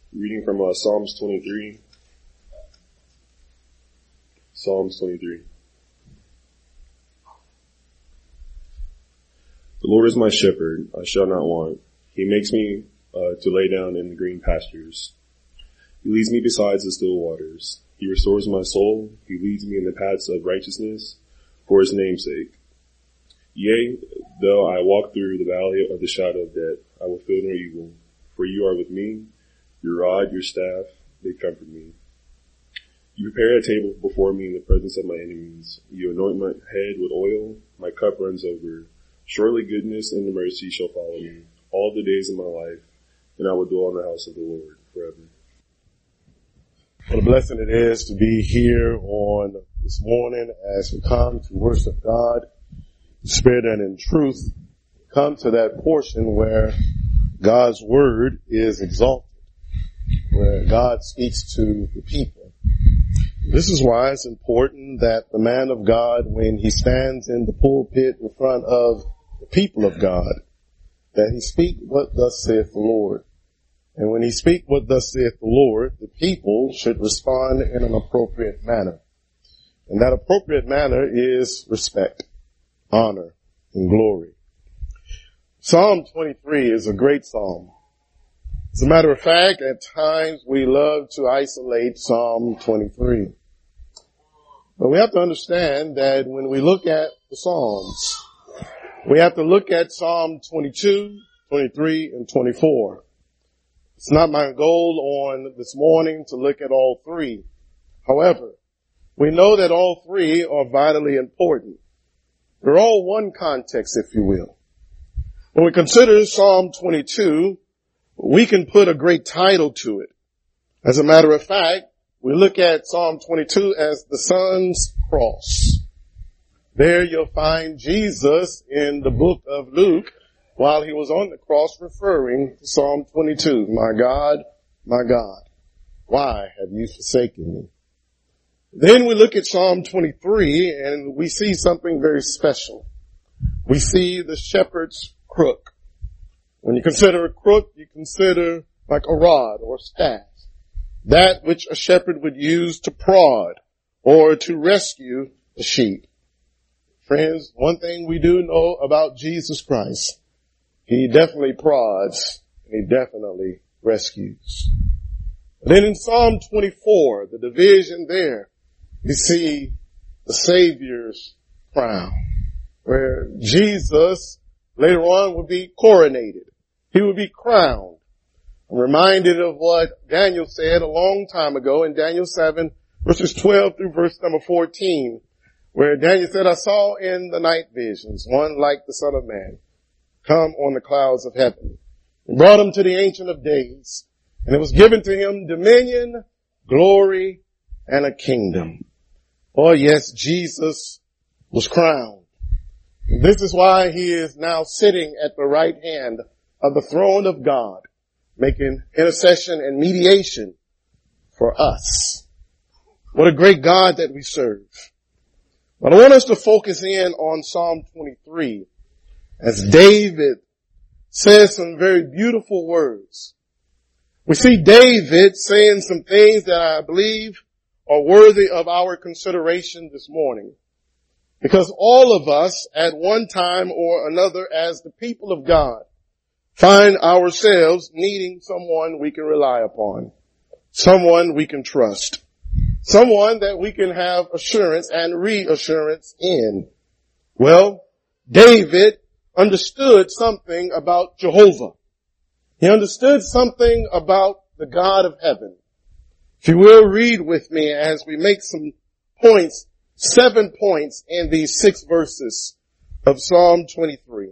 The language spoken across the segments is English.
Reading from Psalms 23. Psalms 23. The Lord is my shepherd, I shall not want. He makes me to lay down in the green pastures. He leads me beside the still waters. He restores my soul. He leads me in the paths of righteousness for his name's sake. Yea, though I walk through the valley of the shadow of death, I will fear no evil, for you are with me. Your rod, your staff, they comfort me. You prepare a table before me in the presence of my enemies. You anoint my head with oil. My cup runs over. Surely goodness and mercy shall follow me all the days of my life, and I will dwell in the house of the Lord forever. What a blessing it is to be here on this morning as we come to worship God, in spirit and in truth. Come to that portion where God's word is exalted, where God speaks to the people. This is why it's important that the man of God, when he stands in the pulpit in front of the people of God, that he speak what thus saith the Lord. And when he speak what thus saith the Lord, the people should respond in an appropriate manner. And that appropriate manner is respect, honor, and glory. Psalm 23 is a great psalm. As a matter of fact, at times we love to isolate Psalm 23. But we have to understand that when we look at the Psalms, we have to look at Psalm 22, 23, and 24. It's not my goal on this morning to look at all three. However, we know that all three are vitally important. They're all one context, if you will. When we consider Psalm 22, we can put a great title to it. As a matter of fact, we look at Psalm 22 as the Son's cross. There you'll find Jesus in the book of Luke while he was on the cross referring to Psalm 22. My God, why have you forsaken me? Then we look at Psalm 23 and we see something very special. We see the shepherd's crook. When you consider a crook, you consider like a rod or staff. That which a shepherd would use to prod or to rescue the sheep. Friends, one thing we do know about Jesus Christ, he definitely prods and he definitely rescues. Then in Psalm 24, the division there, you see the Savior's crown, where Jesus later on would be coronated. He would be crowned. I'm reminded of what Daniel said a long time ago in Daniel 7, verses 12 through verse number 14, where Daniel said, I saw in the night visions one like the Son of Man come on the clouds of heaven, and brought him to the Ancient of Days, and it was given to him dominion, glory, and a kingdom. Oh yes, Jesus was crowned. This is why he is now sitting at the right hand of the throne of God, making intercession and mediation for us. What a great God that we serve. But I want us to focus in on Psalm 23 as David says some very beautiful words. We see David saying some things that I believe are worthy of our consideration this morning. Because all of us at one time or another as the people of God find ourselves needing someone we can rely upon, someone we can trust, someone that we can have assurance and reassurance in. Well, David understood something about Jehovah. He understood something about the God of heaven. If you will, read with me as we make some points, 7 points in these 6 verses of Psalm 23.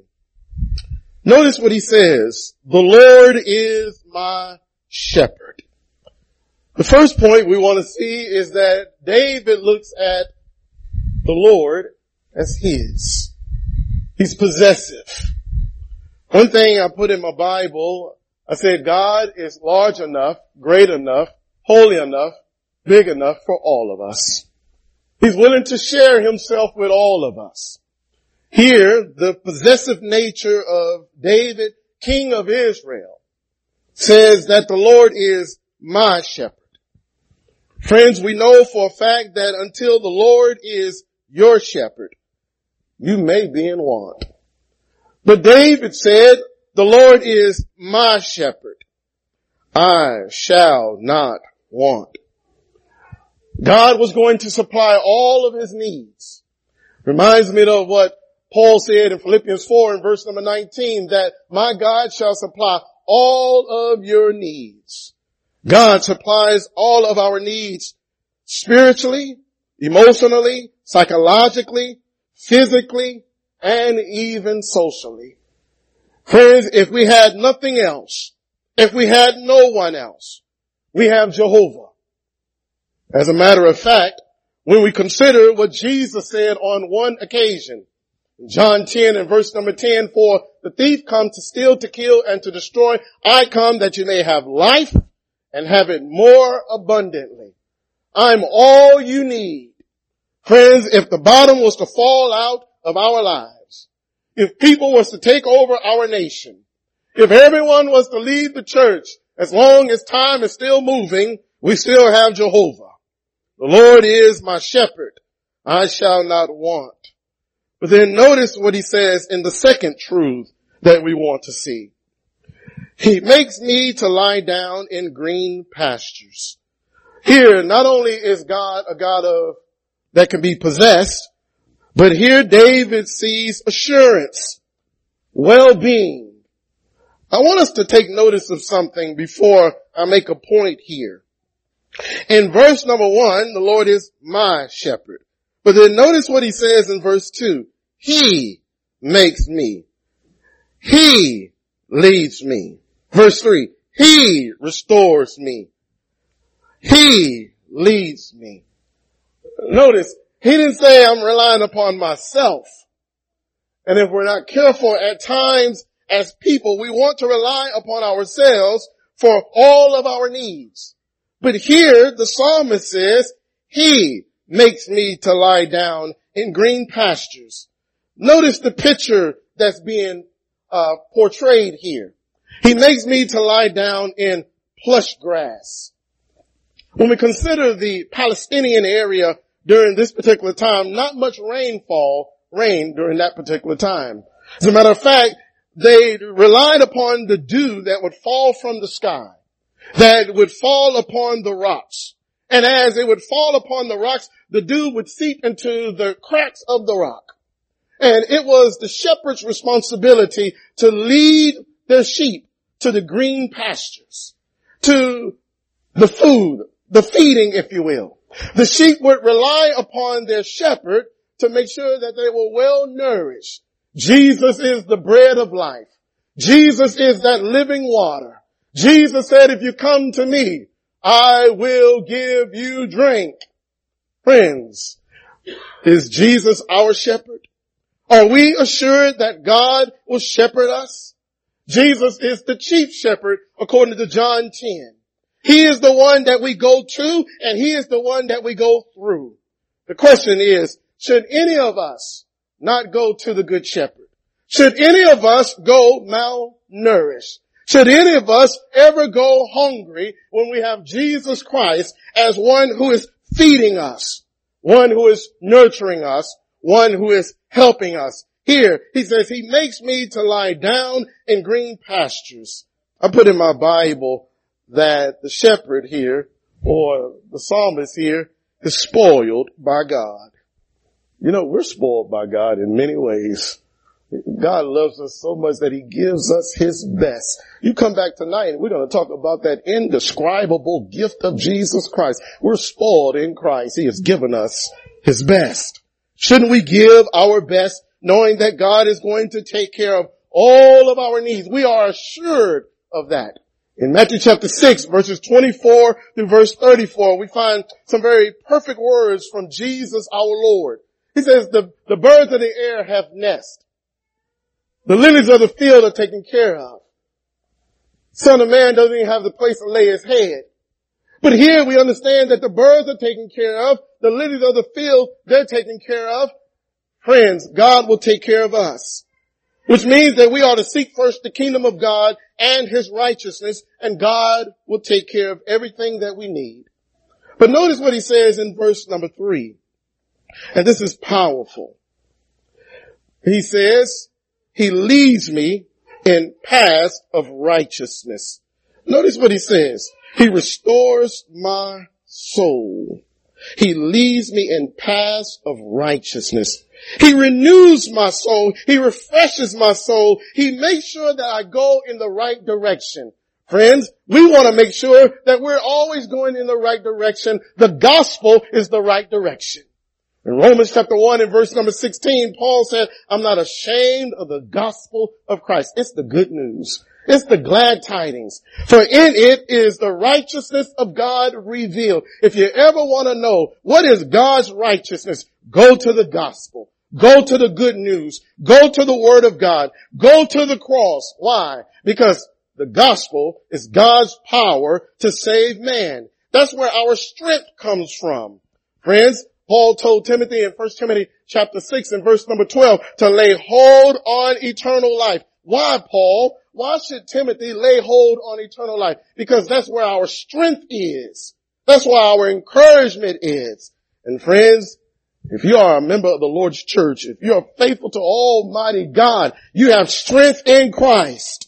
Notice what he says. The Lord is my shepherd. The first point we want to see is that David looks at the Lord as his. He's possessive. One thing I put in my Bible, I said God is large enough, great enough, holy enough, big enough for all of us. He's willing to share himself with all of us. Here, the possessive nature of David, king of Israel, says that the Lord is my shepherd. Friends, we know for a fact that until the Lord is your shepherd, you may be in want. But David said, the Lord is my shepherd. I shall not want. God was going to supply all of his needs. Reminds me of what Paul said in Philippians 4 and verse number 19, that my God shall supply all of your needs. God supplies all of our needs spiritually, emotionally, psychologically, physically, and even socially. Friends, if we had nothing else, if we had no one else, we have Jehovah. As a matter of fact, when we consider what Jesus said on one occasion, John 10 and verse number 10, for the thief comes to steal, to kill, and to destroy. I come that you may have life and have it more abundantly. I'm all you need. Friends, if the bottom was to fall out of our lives, if people was to take over our nation, if everyone was to leave the church, as long as time is still moving, we still have Jehovah. The Lord is my shepherd. I shall not want. But then notice what he says in the second truth that we want to see. He makes me to lie down in green pastures. Here, not only is God a God that can be possessed, but here David sees assurance, well-being. I want us to take notice of something before I make a point here. In verse number 1, the Lord is my shepherd. But then notice what he says in verse 2. He makes me. He leads me. Verse 3. He restores me. He leads me. Notice, he didn't say I'm relying upon myself. And if we're not careful, at times as people, we want to rely upon ourselves for all of our needs. But here the psalmist says, he makes me to lie down in green pastures. Notice the picture that's being portrayed here. He makes me to lie down in plush grass. When we consider the Palestinian area during this particular time, not much rain during that particular time. As a matter of fact, they relied upon the dew that would fall from the sky, that would fall upon the rocks. And as it would fall upon the rocks, the dew would seep into the cracks of the rock. And it was the shepherd's responsibility to lead their sheep to the green pastures, to the food, the feeding, if you will. The sheep would rely upon their shepherd to make sure that they were well nourished. Jesus is the bread of life. Jesus is that living water. Jesus said, if you come to me, I will give you drink. Friends, is Jesus our shepherd? Are we assured that God will shepherd us? Jesus is the chief shepherd according to John 10. He is the one that we go to and he is the one that we go through. The question is, should any of us not go to the good shepherd? Should any of us go malnourished? Should any of us ever go hungry when we have Jesus Christ as one who is feeding us, one who is nurturing us, one who is helping us? Here, he says, he makes me to lie down in green pastures. I put in my Bible that the shepherd here, or the psalmist here, is spoiled by God. You know, we're spoiled by God in many ways. God loves us so much that he gives us his best. You come back tonight and we're going to talk about that indescribable gift of Jesus Christ. We're spoiled in Christ. He has given us his best. Shouldn't we give our best knowing that God is going to take care of all of our needs? We are assured of that. In Matthew chapter 6, verses 24 through verse 34, we find some very perfect words from Jesus our Lord. He says, the birds of the air have nests. The lilies of the field are taken care of. Son of Man doesn't even have the place to lay his head. But here we understand that the birds are taken care of. The lilies of the field, they're taken care of. Friends, God will take care of us. Which means that we ought to seek first the kingdom of God and his righteousness, and God will take care of everything that we need. But notice what he says in verse number 3. And this is powerful. He says, he leads me in paths of righteousness. Notice what he says. He restores my soul. He leads me in paths of righteousness. He renews my soul. He refreshes my soul. He makes sure that I go in the right direction. Friends, we want to make sure that we're always going in the right direction. The gospel is the right direction. In Romans chapter 1 and verse number 16, Paul said, I'm not ashamed of the gospel of Christ. It's the good news. It's the glad tidings. For in it is the righteousness of God revealed. If you ever want to know what is God's righteousness, go to the gospel. Go to the good news. Go to the word of God. Go to the cross. Why? Because the gospel is God's power to save man. That's where our strength comes from. Friends, Paul told Timothy in 1 Timothy chapter 6 and verse number 12 to lay hold on eternal life. Why, Paul? Why should Timothy lay hold on eternal life? Because that's where our strength is. That's where our encouragement is. And friends, if you are a member of the Lord's church, if you are faithful to Almighty God, you have strength in Christ.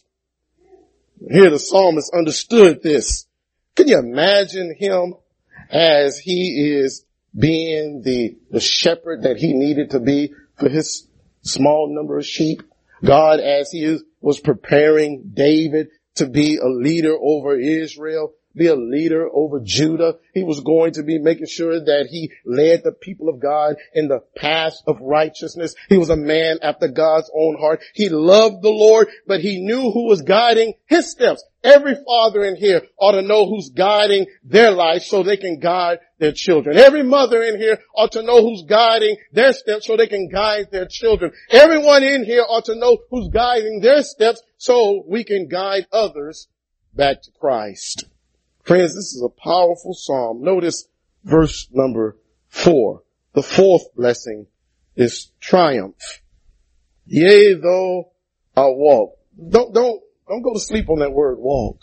Here the psalmist understood this. Can you imagine him as he is being the shepherd that he needed to be for his small number of sheep? God, as he was preparing David to be a leader over Israel, be a leader over Judah, he was going to be making sure that he led the people of God in the path of righteousness. He was a man after God's own heart. He loved the Lord, but he knew who was guiding his steps. Every father in here ought to know who's guiding their life so they can guide their children. Every mother in here ought to know who's guiding their steps so they can guide their children. Everyone in here ought to know who's guiding their steps so we can guide others back to Christ. Friends, this is a powerful psalm. Notice verse number 4. The fourth blessing is triumph. Yea, though I walk. Don't go to sleep on that word walk.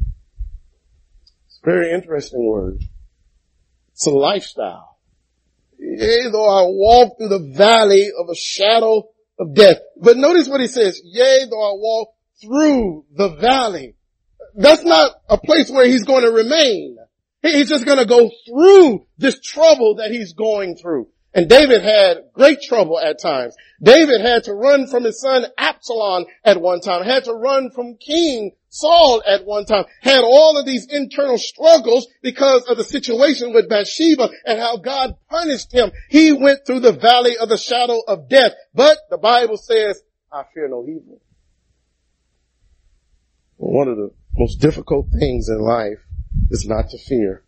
It's a very interesting word. It's a lifestyle. Yea, though I walk through the valley of a shadow of death. But notice what he says. Yea, though I walk through the valley. That's not a place where he's going to remain. He's just going to go through this trouble that he's going through. And David had great trouble at times. David had to run from his son Absalom at one time, had to run from King Saul at one time, had all of these internal struggles because of the situation with Bathsheba and how God punished him. He went through the valley of the shadow of death. But the Bible says, I fear no evil. One of the most difficult things in life is not to fear.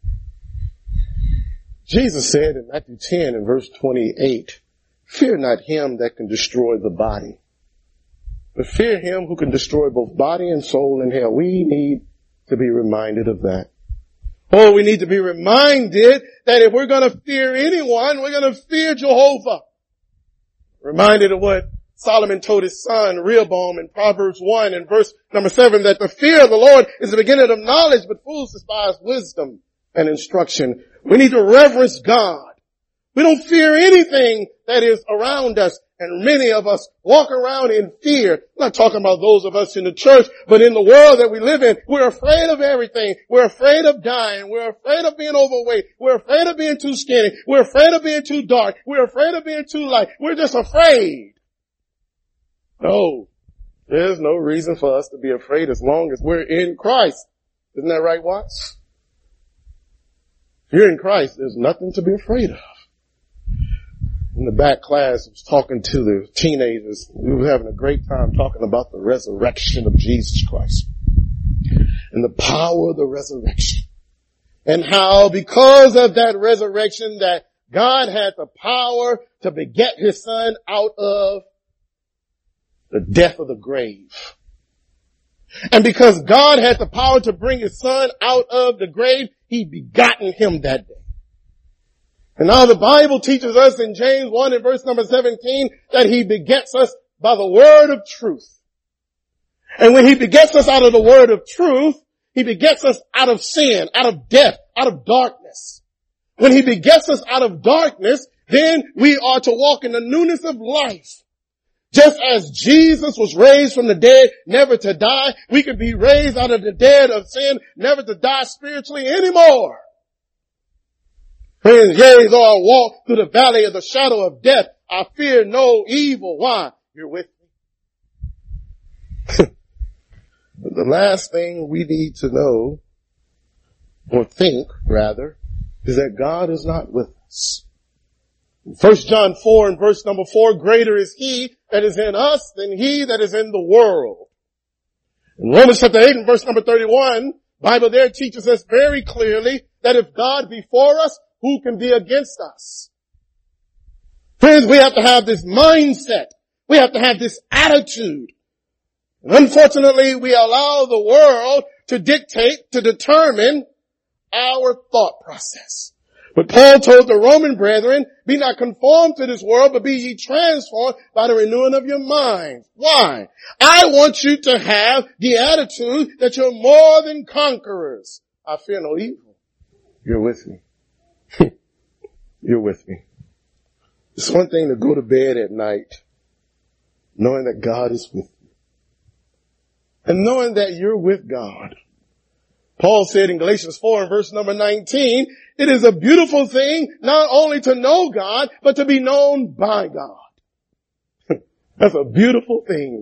Jesus said in Matthew 10 and verse 28, fear not him that can destroy the body, but fear him who can destroy both body and soul in hell. We need to be reminded of that. Oh, we need to be reminded that if we're going to fear anyone, we're going to fear Jehovah. Reminded of what Solomon told his son Rehoboam in Proverbs 1 and verse number 7, that the fear of the Lord is the beginning of knowledge, but fools despise wisdom and instruction. We need to reverence God. We don't fear anything that is around us. And many of us walk around in fear. I'm not talking about those of us in the church, but in the world that we live in, we're afraid of everything. We're afraid of dying. We're afraid of being overweight. We're afraid of being too skinny. We're afraid of being too dark. We're afraid of being too light. We're just afraid. No, there's no reason for us to be afraid as long as we're in Christ. Isn't that right, Watts? If you're in Christ, there's nothing to be afraid of. In the back class, I was talking to the teenagers. We were having a great time talking about the resurrection of Jesus Christ and the power of the resurrection, and how because of that resurrection that God had the power to beget his son out of the death of the grave. And because God had the power to bring his son out of the grave, he begotten him that day. And now the Bible teaches us in James 1 and verse number 17 that he begets us by the word of truth. And when he begets us out of the word of truth, he begets us out of sin, out of death, out of darkness. When he begets us out of darkness, then we are to walk in the newness of life. Just as Jesus was raised from the dead, never to die, we can be raised out of the dead of sin, never to die spiritually anymore. Friends, yea, though I walk through the valley of the shadow of death, I fear no evil. Why? You're with me. But the last thing we need to know, or think rather, is that God is not with us. 1 John 4 and verse number 4, greater is he that is in us than he that is in the world. In Romans chapter 8 and verse number 31, Bible there teaches us very clearly that if God be for us, who can be against us? Friends, we have to have this mindset. We have to have this attitude. And unfortunately, we allow the world to dictate, to determine our thought process. But Paul told the Roman brethren, be not conformed to this world, but be ye transformed by the renewing of your mind. Why? I want you to have the attitude that you're more than conquerors. I fear no evil. You're with me. You're with me. It's one thing to go to bed at night knowing that God is with you. And knowing that you're with God. Paul said in Galatians 4 and verse number 19, it is a beautiful thing not only to know God, but to be known by God. That's a beautiful thing.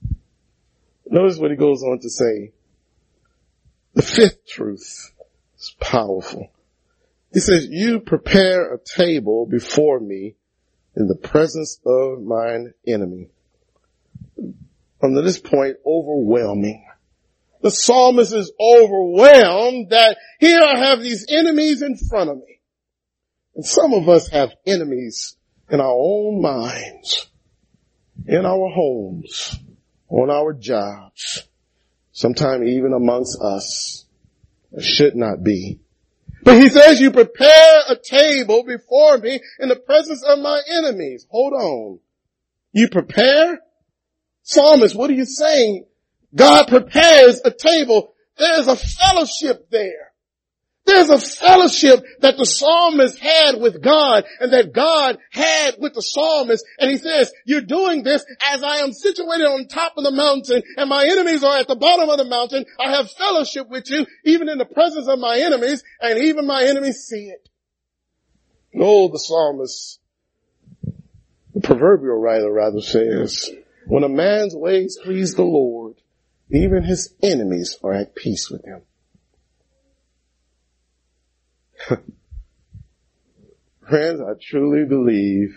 Notice what he goes on to say. The fifth truth is powerful. He says, you prepare a table before me in the presence of mine enemy. From this point, overwhelming. The psalmist is overwhelmed that here I have these enemies in front of me. And some of us have enemies in our own minds, in our homes, on our jobs, sometimes even amongst us. It should not be. But he says, you prepare a table before me in the presence of my enemies. Hold on. You prepare? Psalmist, what are you saying? God prepares a table. There's a fellowship there. There's a fellowship that the psalmist had with God and that God had with the psalmist. And he says, you're doing this as I am situated on top of the mountain and my enemies are at the bottom of the mountain. I have fellowship with you even in the presence of my enemies, and even my enemies see it. No, the psalmist, the proverbial writer rather says, when a man's ways please the Lord, even his enemies are at peace with him. Friends, I truly believe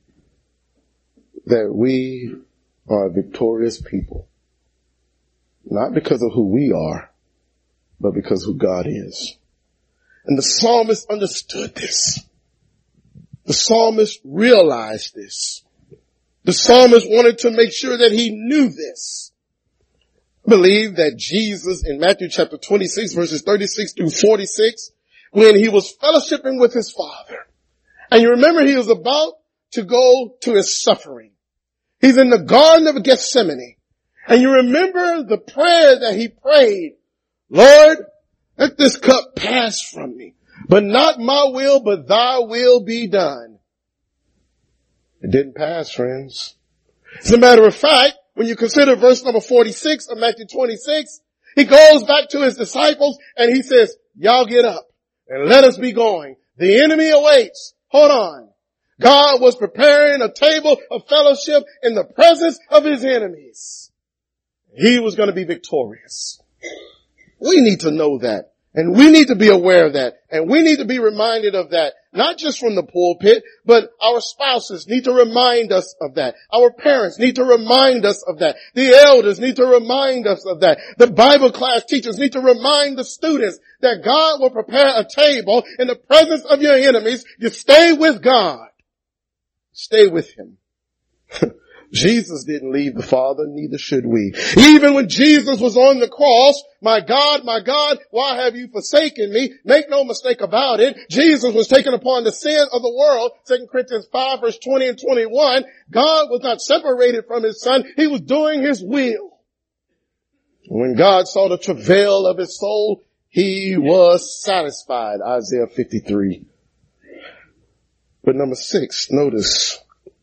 that we are a victorious people. Not because of who we are, but because of who God is. And the psalmist understood this. The psalmist realized this. The psalmist wanted to make sure that he knew this. I believe that Jesus in Matthew chapter 26 verses 36 through 46, when he was fellowshipping with his Father, and you remember he was about to go to his suffering. He's in the Garden of Gethsemane. And you remember the prayer that he prayed, Lord, let this cup pass from me, but not my will, but thy will be done. It didn't pass, friends. As a matter of fact, when you consider verse number 46 of Matthew 26, he goes back to his disciples and he says, y'all get up and let us be going. The enemy awaits. Hold on. God was preparing a table of fellowship in the presence of his enemies. He was going to be victorious. We need to know that. And we need to be aware of that. And we need to be reminded of that. Not just from the pulpit, but our spouses need to remind us of that. Our parents need to remind us of that. The elders need to remind us of that. The Bible class teachers need to remind the students that God will prepare a table in the presence of your enemies. You stay with God. Stay with him. Jesus didn't leave the Father, neither should we. Even when Jesus was on the cross, my God, why have you forsaken me? Make no mistake about it. Jesus was taking upon the sin of the world. 2 Corinthians 5 verse 20 and 21. God was not separated from his Son. He was doing his will. When God saw the travail of his soul, he was satisfied. Isaiah 53. But number 6, notice.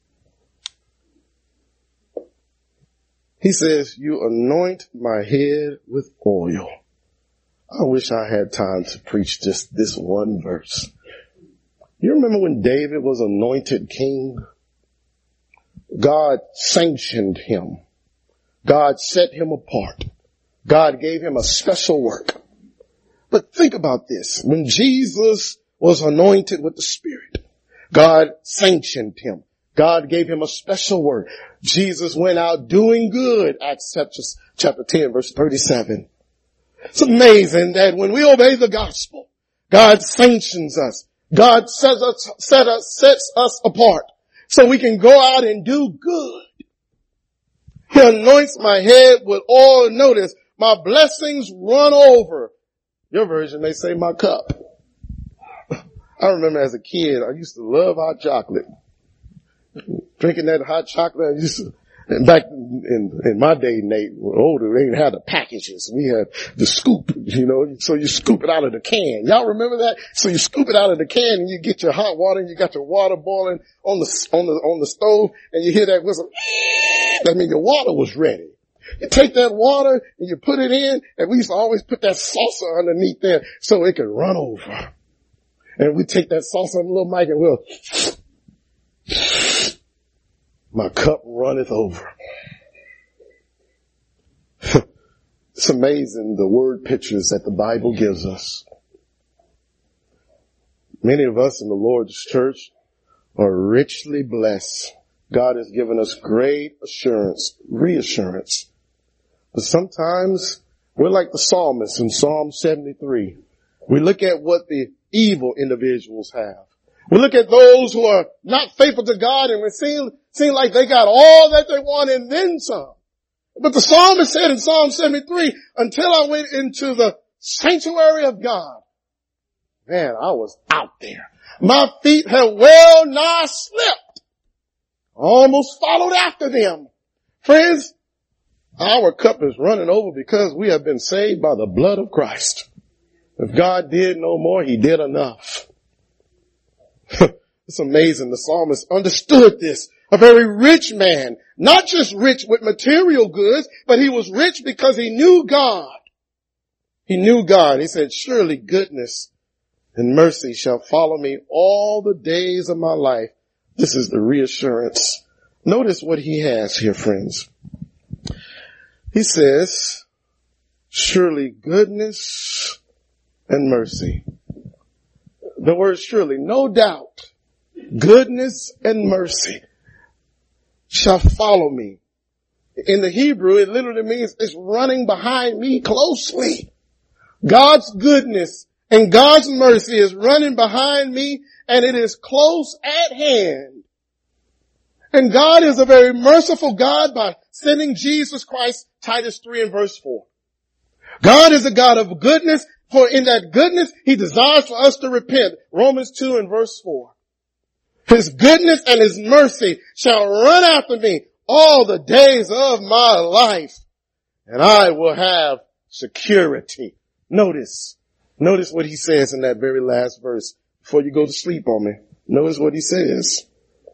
He says, you anoint my head with oil. I wish I had time to preach just this one verse. You remember when David was anointed king? God sanctioned him. God set him apart. God gave him a special work. But think about this. When Jesus was anointed with the Spirit, God sanctioned him. God gave him a special work. Jesus went out doing good, Acts chapter 10, verse 37. It's amazing that when we obey the gospel, God sanctions us. God sets us apart so we can go out and do good. He anoints my head with oil. Notice, my blessings run over. Your version may say my cup. I remember as a kid, I used to love hot chocolate. Drinking that hot chocolate, and back in my day, Nate, we're older, they didn't have the packages. We had the scoop, so you scoop it out of the can. Y'all remember that? So you scoop it out of the can and you get your hot water and you got your water boiling on the stove and you hear that whistle. That means your water was ready. You take that water and you put it in, and we used to always put that salsa underneath there so it could run over. And we take that salsa on the little mic and we'll, my cup runneth over. It's amazing the word pictures that the Bible gives us. Many of us in the Lord's church are richly blessed. God has given us great reassurance. But sometimes we're like the psalmist in Psalm 73. We look at what the evil individuals have. We look at those who are not faithful to God and we seem like they got all that they want and then some. But the psalmist said in Psalm 73, until I went into the sanctuary of God, man, I was out there. My feet had well nigh slipped. I almost followed after them. Friends, our cup is running over because we have been saved by the blood of Christ. If God did no more, he did enough. It's amazing. The psalmist understood this. A very rich man, not just rich with material goods, but he was rich because he knew God. He knew God. He said, surely goodness and mercy shall follow me all the days of my life. This is the reassurance. Notice what he has here, friends. He says, surely goodness and mercy. The word surely, no doubt, goodness and mercy shall follow me. In the Hebrew, it literally means it's running behind me closely. God's goodness and God's mercy is running behind me, and it is close at hand. And God is a very merciful God by sending Jesus Christ, Titus 3 and verse 4. God is a God of goodness, for in that goodness, he desires for us to repent. Romans 2 and verse 4. His goodness and his mercy shall run after me all the days of my life, and I will have security. Notice what he says in that very last verse before you go to sleep on me. Notice what he says.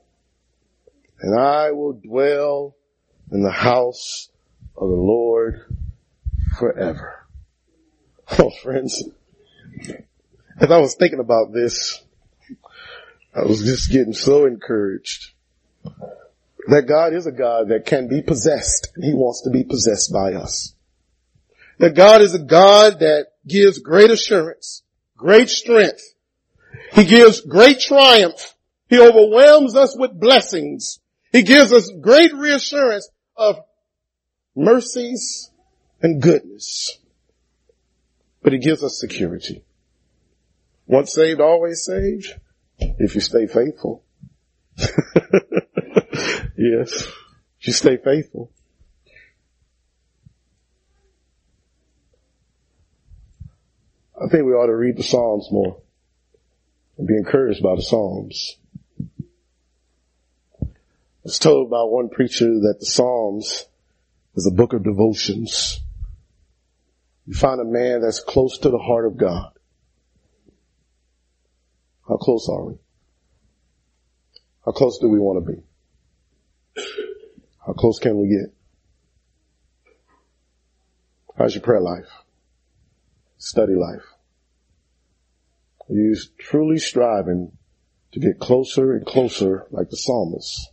And I will dwell in the house of the Lord forever. Oh, friends, as I was thinking about this, I was just getting so encouraged that God is a God that can be possessed, and he wants to be possessed by us. That God is a God that gives great assurance, great strength. He gives great triumph. He overwhelms us with blessings. He gives us great reassurance of mercies and goodness. But he gives us security. Once saved, always saved. If you stay faithful. Yes. If you stay faithful. I think we ought to read the Psalms more and be encouraged by the Psalms. I was told by one preacher that the Psalms is a book of devotions. you find a man that's close to the heart of God. How close are we? How close do we want to be? How close can we get? How's your prayer life? Study life? Are you truly striving to get closer and closer like the psalmist?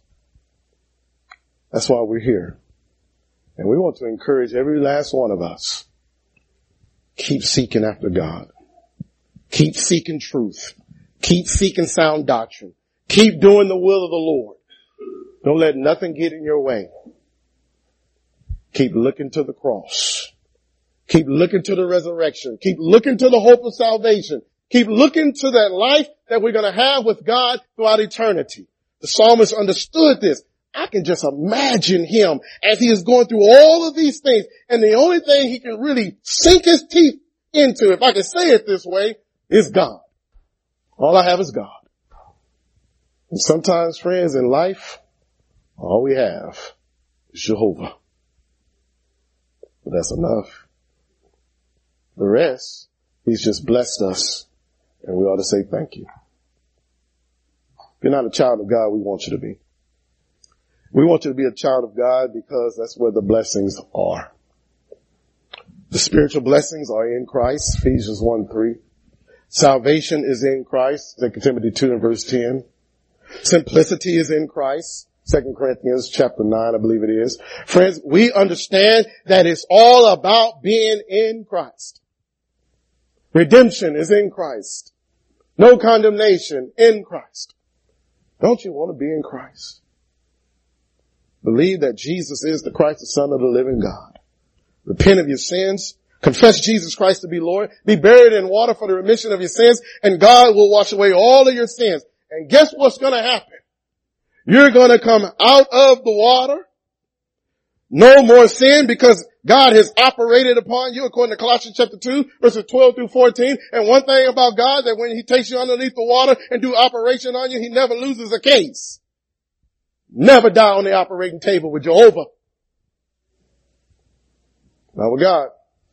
That's why we're here. And we want to encourage every last one of us. Keep seeking after God. Keep seeking truth. Keep seeking sound doctrine. Keep doing the will of the Lord. Don't let nothing get in your way. Keep looking to the cross. Keep looking to the resurrection. Keep looking to the hope of salvation. Keep looking to that life that we're going to have with God throughout eternity. The psalmist understood this. I can just imagine him as he is going through all of these things. And the only thing he can really sink his teeth into, if I can say it this way, is God. All I have is God. And sometimes, friends, in life, all we have is Jehovah. But that's enough. The rest, he's just blessed us, and we ought to say thank you. If you're not a child of God, we want you to be. We want you to be a child of God because that's where the blessings are. The spiritual blessings are in Christ, Ephesians 1:3. Salvation is in Christ, 2 Timothy 2 and verse 10. Simplicity is in Christ, 2 Corinthians chapter 9, I believe it is. Friends, we understand that it's all about being in Christ. Redemption is in Christ. No condemnation in Christ. Don't you want to be in Christ? Believe that Jesus is the Christ, the Son of the living God. Repent of your sins. Confess Jesus Christ to be Lord. Be buried in water for the remission of your sins, and God will wash away all of your sins. And guess what's going to happen? You're going to come out of the water. No more sin because God has operated upon you according to Colossians chapter 2 verses 12 through 14. And one thing about God, that when he takes you underneath the water and do operation on you, he never loses a case. Never die on the operating table with Jehovah. Not with God.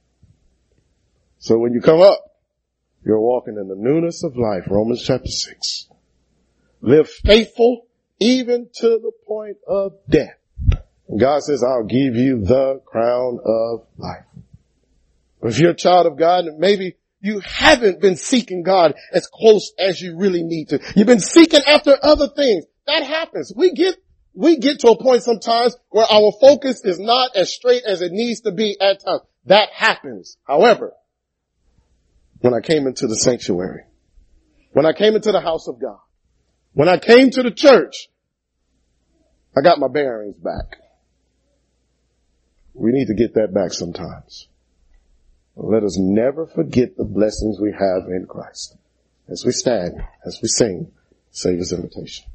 So when you come up, you're walking in the newness of life. Romans chapter 6. Live faithful even to the point of death. And God says, I'll give you the crown of life. If you're a child of God, maybe you haven't been seeking God as close as you really need to. You've been seeking after other things. That happens. We get to a point sometimes where our focus is not as straight as it needs to be at times. That happens. However, when I came into the sanctuary, when I came into the house of God, when I came to the church, I got my bearings back. We need to get that back sometimes. Let us never forget the blessings we have in Christ. As we stand, as we sing, Savior's invitation.